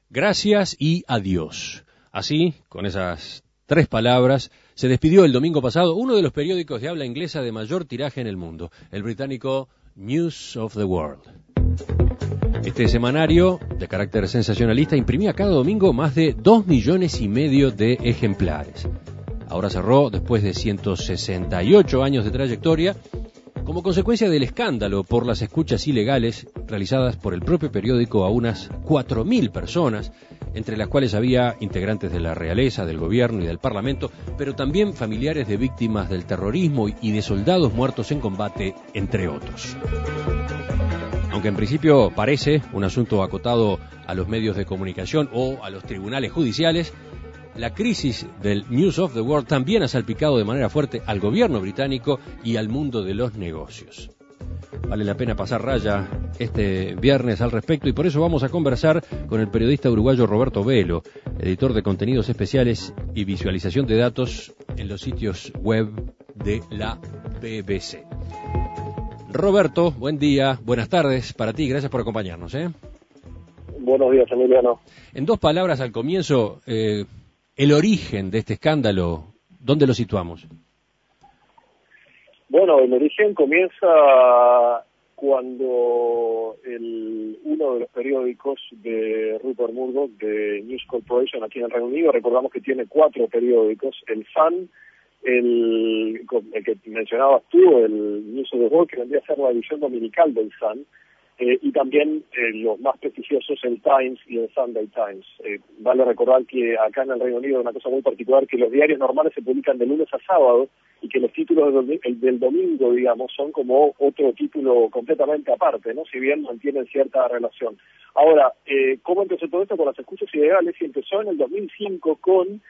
Gracias y adiós. Así, con esas 3 palabras, se despidió el domingo pasado uno de los periódicos de habla inglesa de mayor tiraje en el mundo, el británico News of the World. Este semanario, de carácter sensacionalista, imprimía cada domingo más de 2,5 millones de ejemplares. Ahora cerró después de 168 años de trayectoria, como consecuencia del escándalo por las escuchas ilegales realizadas por el propio periódico a unas 4.000 personas, entre las cuales había integrantes de la realeza, del gobierno y del parlamento, pero también familiares de víctimas del terrorismo y de soldados muertos en combate, entre otros. Aunque en principio parece un asunto acotado a los medios de comunicación o a los tribunales judiciales, la crisis del News of the World también ha salpicado de manera fuerte al gobierno británico y al mundo de los negocios. Vale la pena pasar raya este viernes al respecto y por eso vamos a conversar con el periodista uruguayo Roberto Velo, editor de contenidos especiales y visualización de datos en los sitios web de la BBC. Roberto, buen día, buenas tardes para ti, gracias por acompañarnos. Buenos días, Emiliano. En 2 palabras al comienzo, el origen de este escándalo, ¿dónde lo situamos? Bueno, el origen comienza cuando uno de los periódicos de Rupert Murdoch, de News Corporation, aquí en el Reino Unido, recordamos que tiene 4 periódicos, el Sun, el que mencionabas tú, el News of the World, que vendría a ser la edición dominical del Sun, y también los más prestigiosos, el Times y el Sunday Times. Vale recordar que acá en el Reino Unido hay una cosa muy particular, que los diarios normales se publican de lunes a sábado y que los títulos del domingo, digamos, son como otro título completamente aparte, ¿no? Si bien mantienen cierta relación. Ahora, ¿cómo empezó todo esto con las escuchas ilegales? Y empezó en el 2005 con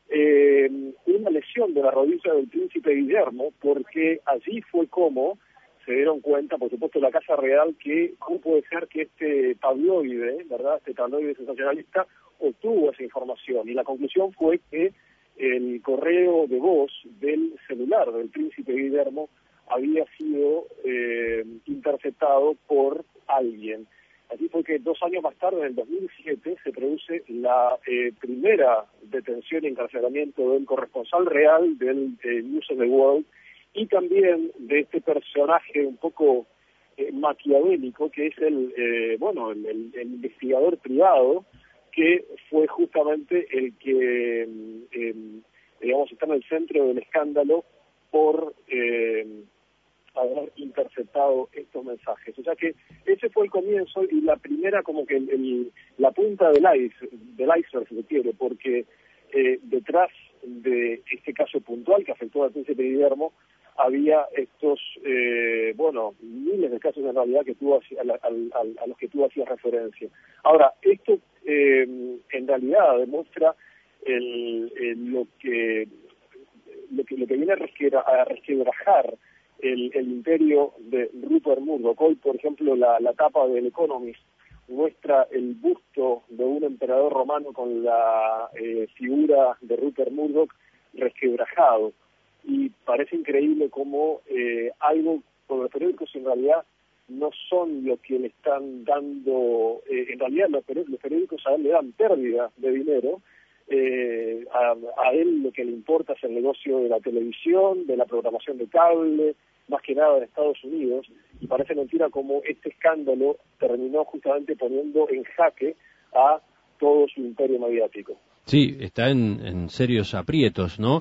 una lesión de la rodilla del príncipe Guillermo, porque allí fue como se dieron cuenta, por supuesto, la Casa Real, que cómo puede ser que este tabloide, ¿verdad?, este tabloide sensacionalista, obtuvo esa información. Y la conclusión fue que el correo de voz del celular del príncipe Guillermo había sido interceptado por alguien. Así fue que 2 años más tarde, en el 2007, se produce la primera detención y encarcelamiento del corresponsal real del News of the World, y también de este personaje un poco maquiavélico, que es el investigador privado, que fue justamente el que, está en el centro del escándalo por haber interceptado estos mensajes. O sea que ese fue el comienzo y la primera, como que la punta del iceberg, si se quiere, porque detrás de este caso puntual que afectó al príncipe Guillermo, había estos, miles de casos en realidad que a los que tú hacías referencia. Ahora, esto en realidad demuestra lo que viene a resquebrajar el imperio de Rupert Murdoch. Hoy, por ejemplo, la tapa del Economist muestra el busto de un emperador romano con la figura de Rupert Murdoch resquebrajado. Y parece increíble cómo algo con los periódicos en realidad no son lo que le están dando, en realidad los periódicos a él le dan pérdida de dinero, a él lo que le importa es el negocio de la televisión, de la programación de cable, más que nada en Estados Unidos, y parece mentira cómo este escándalo terminó justamente poniendo en jaque a todo su imperio mediático. Sí, está en serios aprietos, ¿no?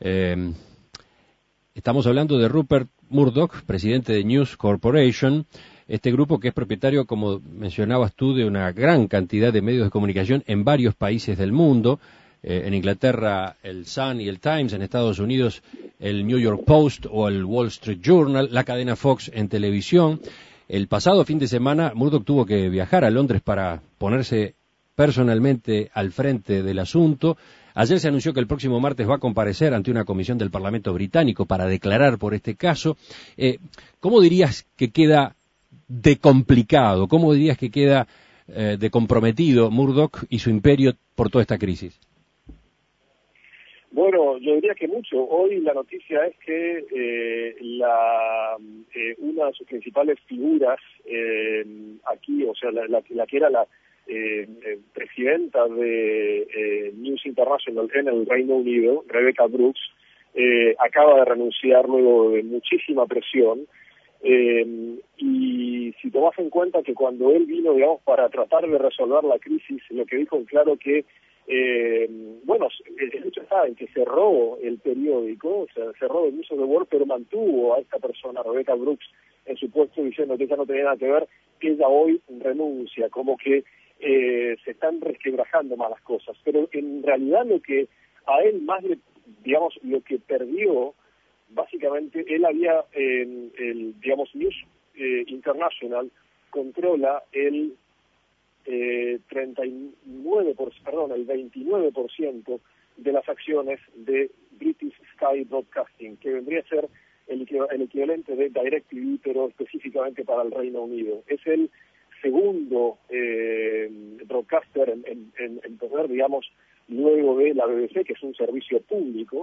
Estamos hablando de Rupert Murdoch, presidente de News Corporation, este grupo que es propietario, como mencionabas tú, de una gran cantidad de medios de comunicación en varios países del mundo. En Inglaterra el Sun y el Times, en Estados Unidos el New York Post o el Wall Street Journal, la cadena Fox en televisión. El pasado fin de semana Murdoch tuvo que viajar a Londres para ponerse personalmente al frente del asunto. Ayer se anunció que el próximo martes va a comparecer ante una comisión del Parlamento británico para declarar por este caso. ¿Cómo dirías que queda de complicado? ¿Cómo dirías que queda de comprometido Murdoch y su imperio por toda esta crisis? Bueno, yo diría que mucho. Hoy la noticia es que una de sus principales figuras aquí, o sea, la que era presidenta de News International en el Reino Unido, Rebecca Brooks, acaba de renunciar luego de muchísima presión. Y si tomas en cuenta que cuando él vino, digamos, para tratar de resolver la crisis, lo que dijo en claro que, bueno, el hecho está en que cerró el periódico, o sea, cerró el News of the World, pero mantuvo a esta persona, Rebecca Brooks, en su puesto diciendo que ella no tenía nada que ver, que ella hoy renuncia, como que se están resquebrajando más las cosas. Pero en realidad lo que a él más le, digamos, lo que perdió, básicamente, él había, digamos, News International controla el 29% de las acciones de British Sky Broadcasting, que vendría a ser el equivalente de DirecTV, pero específicamente para el Reino Unido. Es el segundo broadcaster en poder, digamos, luego de la BBC, que es un servicio público.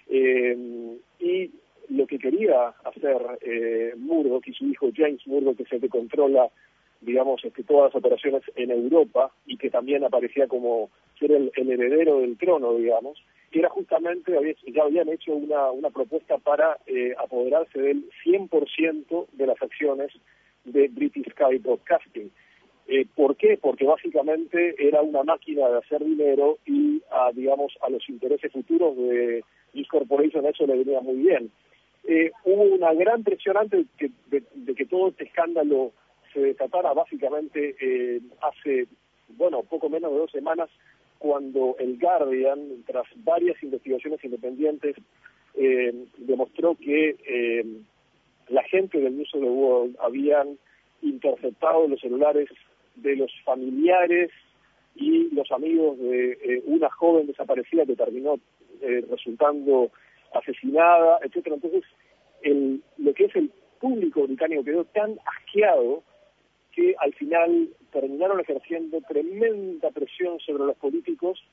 Y lo que quería hacer Murdoch y su hijo James Murdoch, que es el que controla, digamos, todas las operaciones en Europa y que también aparecía como ser el heredero del trono, digamos, que era justamente, ya habían hecho una propuesta para apoderarse del 100% de las acciones de British Sky Broadcasting. ¿Por qué? Porque básicamente era una máquina de hacer dinero y, digamos, a los intereses futuros de News Corporation eso le venía muy bien. Hubo una gran presión antes de que todo este escándalo se desatara, básicamente hace, bueno, poco menos de 2 semanas, cuando el Guardian, tras varias investigaciones independientes, demostró que la gente del News of the World habían interceptado los celulares de los familiares y los amigos de una joven desaparecida que terminó resultando asesinada, etcétera. Entonces, lo que es el público británico quedó tan asqueado que al final terminaron ejerciendo tremenda presión sobre los políticos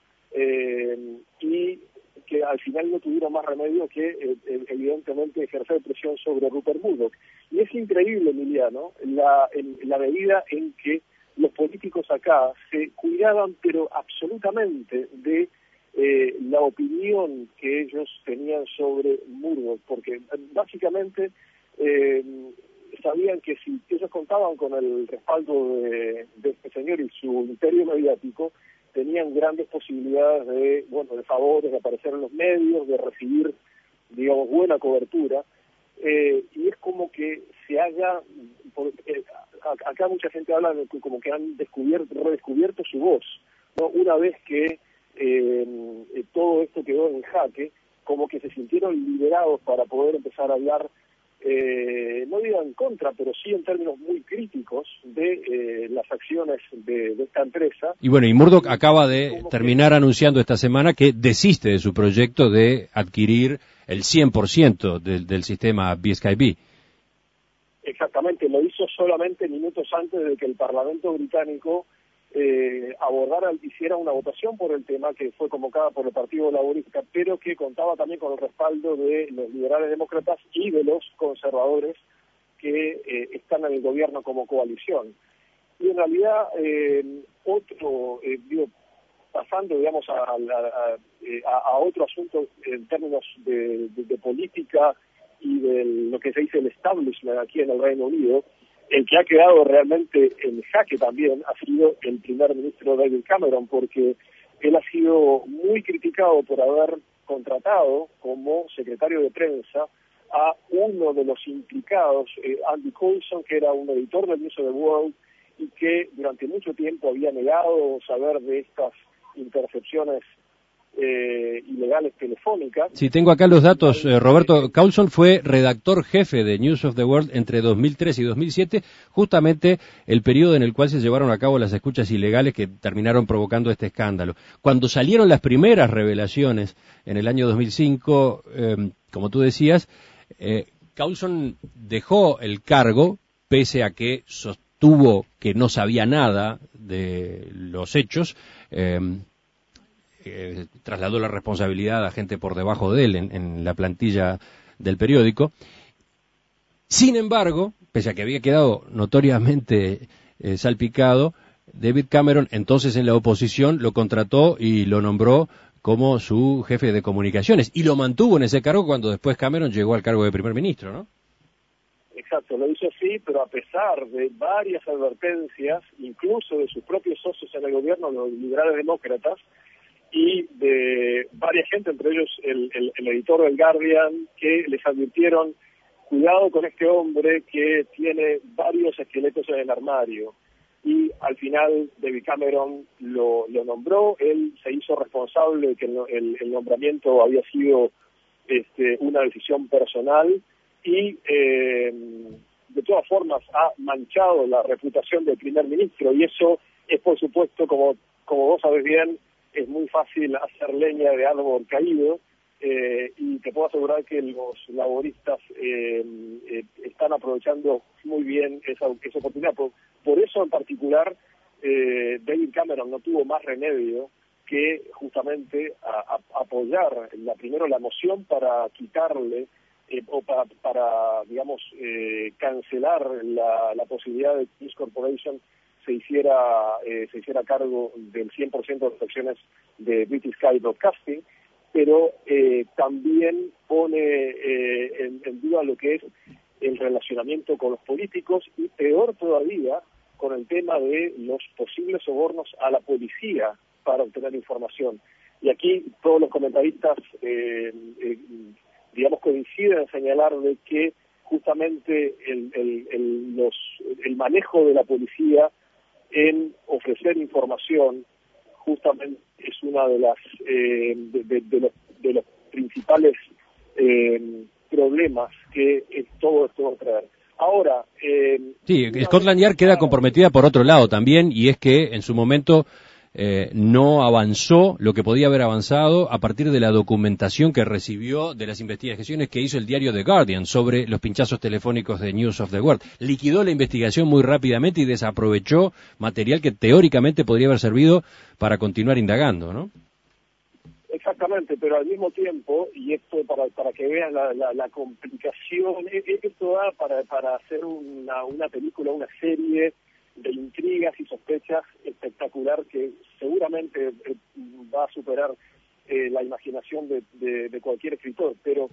y que al final no tuvieron más remedio que, evidentemente, ejercer presión sobre Rupert Murdoch. Y es increíble, Emiliano, la medida en que los políticos acá se cuidaban, pero absolutamente, de la opinión que ellos tenían sobre Murdoch, porque básicamente sabían que si ellos contaban con el respaldo de este señor y su imperio mediático, tenían grandes posibilidades de favores, de aparecer en los medios, de recibir, digamos, buena cobertura, y es como que se haya, acá mucha gente habla de como que han redescubierto su voz, ¿no? Una vez que todo esto quedó en jaque, como que se sintieron liberados para poder empezar a hablar, no digo en contra, pero sí en términos muy críticos de las acciones de esta empresa. Y bueno, y Murdoch acaba de terminar anunciando esta semana que desiste de su proyecto de adquirir el 100% del sistema BSkyB. Exactamente, lo hizo solamente minutos antes de que el Parlamento británico hiciera una votación por el tema que fue convocada por el Partido Laborista, pero que contaba también con el respaldo de los liberales demócratas y de los conservadores que están en el gobierno como coalición. Y en realidad, pasando, digamos, a otro asunto en términos de política y de lo que se dice el establishment aquí en el Reino Unido, el que ha quedado realmente en jaque también ha sido el primer ministro David Cameron, porque él ha sido muy criticado por haber contratado como secretario de prensa a uno de los implicados, Andy Coulson, que era un editor del News of the World y que durante mucho tiempo había negado saber de estas intercepciones ilegales telefónicas. Sí, tengo acá los datos. Roberto, Coulson fue redactor jefe de News of the World entre 2003 y 2007, justamente el periodo en el cual se llevaron a cabo las escuchas ilegales que terminaron provocando este escándalo. Cuando salieron las primeras revelaciones en el año 2005, como tú decías, Coulson dejó el cargo, pese a que sostuvo que no sabía nada de los hechos. Trasladó la responsabilidad a gente por debajo de él en la plantilla del periódico. Sin embargo, pese a que había quedado notoriamente salpicado, David Cameron, entonces en la oposición, lo contrató y lo nombró como su jefe de comunicaciones, y lo mantuvo en ese cargo cuando después Cameron llegó al cargo de primer ministro, ¿no? Exacto, lo hizo así, pero a pesar de varias advertencias, incluso de sus propios socios en el gobierno, los liberales demócratas, y de varias gente, entre ellos el editor del Guardian, que les advirtieron: cuidado con este hombre que tiene varios esqueletos en el armario. Y al final David Cameron lo nombró. Él se hizo responsable de que el nombramiento había sido una decisión personal, y de todas formas ha manchado la reputación del primer ministro, y eso es, por supuesto, como vos sabés bien, es muy fácil hacer leña de árbol caído, y te puedo asegurar que los laboristas están aprovechando muy bien esa oportunidad. Por eso en particular David Cameron no tuvo más remedio que justamente apoyar primero la moción para quitarle o para digamos, cancelar la posibilidad de que News Corporation se hiciera cargo del 100% de las acciones de British Sky Broadcasting, pero también pone en duda lo que es el relacionamiento con los políticos, y peor todavía con el tema de los posibles sobornos a la policía para obtener información. Y aquí todos los comentaristas digamos, coinciden en señalar de que justamente el manejo de la policía en ofrecer información justamente es una de las de los principales problemas que todo esto va a traer. Ahora, sí, Scotland Yard queda comprometida por otro lado también, y es que en su momento no avanzó lo que podía haber avanzado a partir de la documentación que recibió de las investigaciones que hizo el diario The Guardian sobre los pinchazos telefónicos de News of the World. Liquidó la investigación muy rápidamente y desaprovechó material que teóricamente podría haber servido para continuar indagando, ¿no? Exactamente, pero al mismo tiempo, y esto para que vean la complicación, esto da para hacer una película, una serie de intrigas y sospechas espectacular que seguramente va a superar la imaginación de cualquier escritor. Pero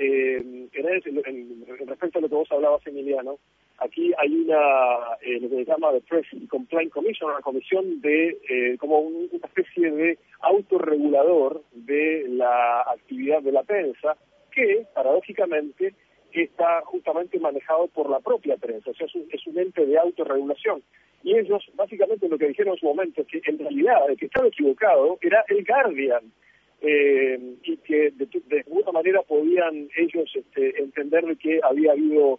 respecto a lo que vos hablabas, Emiliano, aquí hay lo que se llama the Press Complaint Commission, una comisión de como una especie de autorregulador de la actividad de la prensa, que paradójicamente está justamente manejado por la propia prensa, o sea, es un ente de autorregulación. Y ellos básicamente lo que dijeron en su momento es que en realidad el que estaba equivocado era el Guardian, y que de alguna manera podían ellos entender que había habido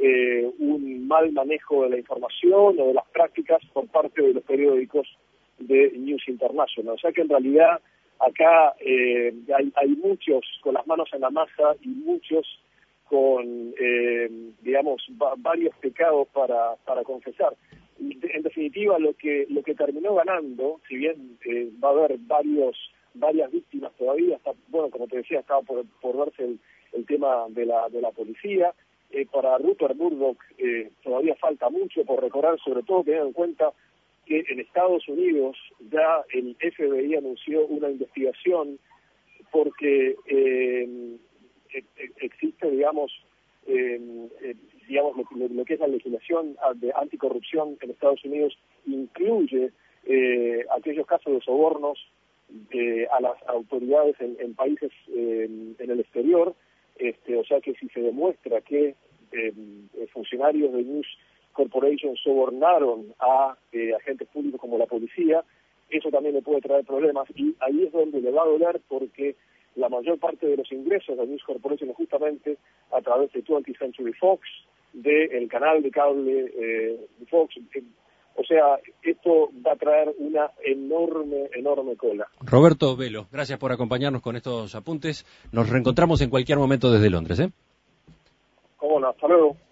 un mal manejo de la información o de las prácticas por parte de los periódicos de News International. O sea que en realidad acá hay muchos con las manos en la masa y muchos con, digamos, varios pecados para confesar. En definitiva, lo que terminó ganando, si bien va a haber varias víctimas todavía, bueno, como te decía, estaba por verse el tema de la policía. Para Rupert Murdoch todavía falta mucho por recorrer, sobre todo teniendo en cuenta que en Estados Unidos ya el FBI anunció una investigación porque existe, digamos, lo que es la legislación de anticorrupción en Estados Unidos incluye aquellos casos de sobornos a las autoridades en países en el exterior, o sea que si se demuestra que funcionarios de News Corporation sobornaron a agentes públicos como la policía, eso también le puede traer problemas, y ahí es donde le va a doler, porque la mayor parte de los ingresos de News Corporation es justamente a través de 20th Century Fox, del canal de cable de Fox. O sea, esto va a traer una enorme cola. Roberto Velo, gracias por acompañarnos con estos apuntes. Nos reencontramos en cualquier momento desde Londres, ¿eh? Cómo no, hasta luego.